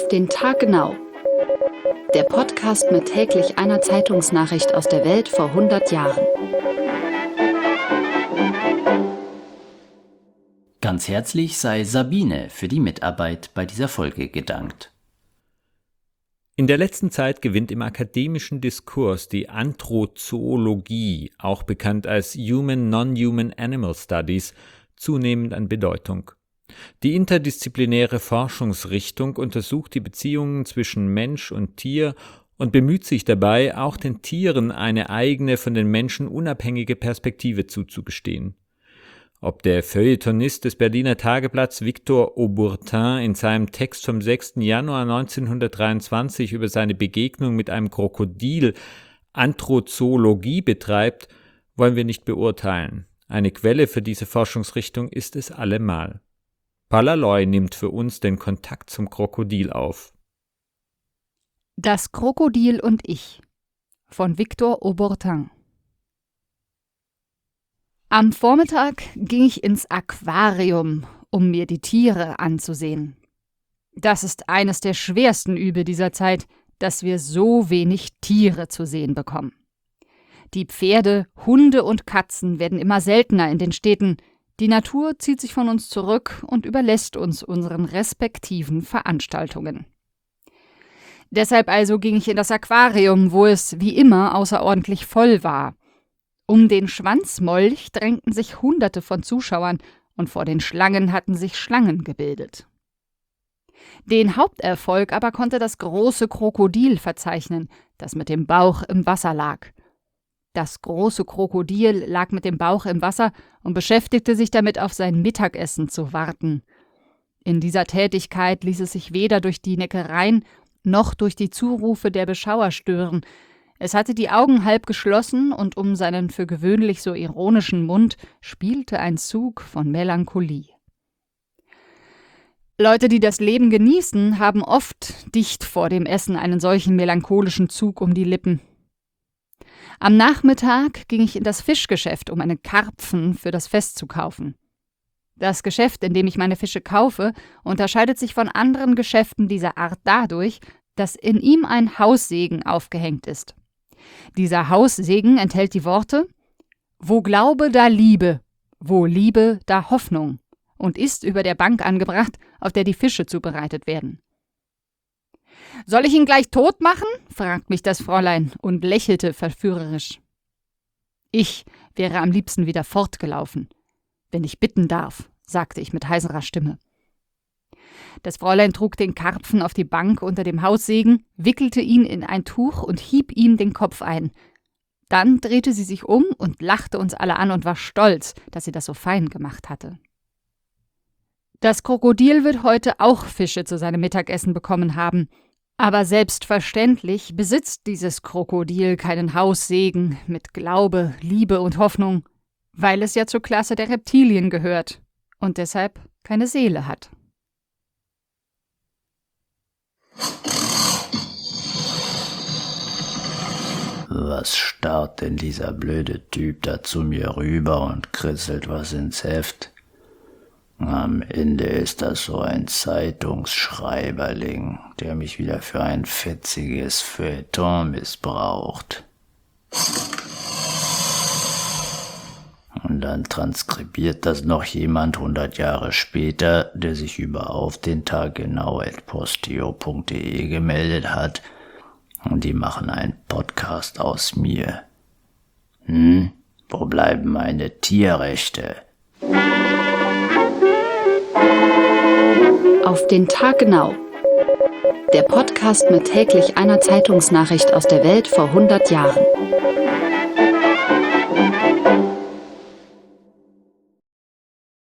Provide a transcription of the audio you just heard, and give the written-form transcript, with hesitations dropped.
den Tag genau. Der Podcast mit täglich einer Zeitungsnachricht aus der Welt vor 100 Jahren. Ganz herzlich sei Sabine für die Mitarbeit bei dieser Folge gedankt. In der letzten Zeit gewinnt im akademischen Diskurs die Anthrozoologie, auch bekannt als Human Non-Human Animal Studies, zunehmend an Bedeutung. Die interdisziplinäre Forschungsrichtung untersucht die Beziehungen zwischen Mensch und Tier und bemüht sich dabei, auch den Tieren eine eigene, von den Menschen unabhängige Perspektive zuzugestehen. Ob der Feuilletonist des Berliner Tageblatts Victor Auburtin in seinem Text vom 6. Januar 1923 über seine Begegnung mit einem Krokodil Anthrozoologie betreibt, wollen wir nicht beurteilen. Eine Quelle für diese Forschungsrichtung ist es allemal. Paula Loy nimmt für uns den Kontakt zum Krokodil auf. Das Krokodil und ich von Victor Auburtin. Am Vormittag ging ich ins Aquarium, um mir die Tiere anzusehen. Das ist eines der schwersten Übel dieser Zeit, dass wir so wenig Tiere zu sehen bekommen. Die Pferde, Hunde und Katzen werden immer seltener in den Städten. Die Natur zieht sich von uns zurück und überlässt uns unseren respektiven Veranstaltungen. Deshalb also ging ich in das Aquarium, wo es wie immer außerordentlich voll war. Um den Schwanzmolch drängten sich Hunderte von Zuschauern und vor den Schlangen hatten sich Schlangen gebildet. Den Haupterfolg aber konnte das große Krokodil verzeichnen, das mit dem Bauch im Wasser lag. Das große Krokodil lag mit dem Bauch im Wasser und beschäftigte sich damit, auf sein Mittagessen zu warten. In dieser Tätigkeit ließ es sich weder durch die Neckereien noch durch die Zurufe der Beschauer stören. Es hatte die Augen halb geschlossen und um seinen für gewöhnlich so ironischen Mund spielte ein Zug von Melancholie. Leute, die das Leben genießen, haben oft dicht vor dem Essen einen solchen melancholischen Zug um die Lippen. Am Nachmittag ging ich in das Fischgeschäft, um einen Karpfen für das Fest zu kaufen. Das Geschäft, in dem ich meine Fische kaufe, unterscheidet sich von anderen Geschäften dieser Art dadurch, dass in ihm ein Haussegen aufgehängt ist. Dieser Haussegen enthält die Worte: »Wo Glaube, da Liebe, wo Liebe, da Hoffnung« und ist über der Bank angebracht, auf der die Fische zubereitet werden. »Soll ich ihn gleich tot machen?« fragt mich das Fräulein und lächelte verführerisch. Ich wäre am liebsten wieder fortgelaufen. »Wenn ich bitten darf«, sagte ich mit heiserer Stimme. Das Fräulein trug den Karpfen auf die Bank unter dem Haussegen, wickelte ihn in ein Tuch und hieb ihm den Kopf ein. Dann drehte sie sich um und lachte uns alle an und war stolz, dass sie das so fein gemacht hatte. Das Krokodil wird heute auch Fische zu seinem Mittagessen bekommen haben. Aber selbstverständlich besitzt dieses Krokodil keinen Haussegen mit Glaube, Liebe und Hoffnung, weil es ja zur Klasse der Reptilien gehört und deshalb keine Seele hat. Was starrt denn dieser blöde Typ da zu mir rüber und krisselt was ins Heft? Am Ende ist das so ein Zeitungsschreiberling, der mich wieder für ein fetziges Feuilleton missbraucht. Und dann transkribiert das noch jemand 100 Jahre später, der sich über aufdentaggenau@posteo.de gemeldet hat, und die machen einen Podcast aus mir. Wo bleiben meine Tierrechte? Auf den Tag genau. Der Podcast mit täglich einer Zeitungsnachricht aus der Welt vor 100 Jahren.